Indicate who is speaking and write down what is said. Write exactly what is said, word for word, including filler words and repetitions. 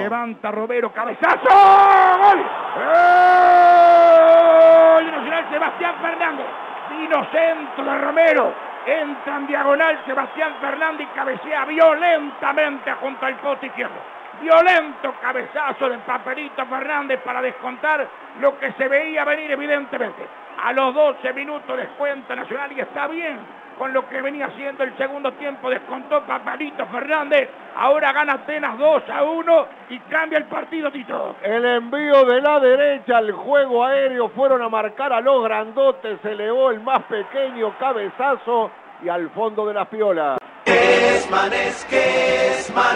Speaker 1: levanta Romero, cabezazo, ¡gol! ¡Gol! Nacional Sebastián Fernández, vino centro de Romero, entra en diagonal Sebastián Fernández y cabecea violentamente junto al poste izquierdo. Violento cabezazo de Papelito Fernández para descontar lo que se veía venir evidentemente. A los doce minutos descuenta Nacional y está bien con lo que venía haciendo el segundo tiempo. Descontó Papelito Fernández. Ahora gana Atenas dos a uno y cambia el partido, Tito.
Speaker 2: El envío de la derecha, el juego aéreo, fueron a marcar a los grandotes. Se elevó el más pequeño, cabezazo y al fondo de la piola.
Speaker 3: Esman, es que Esman.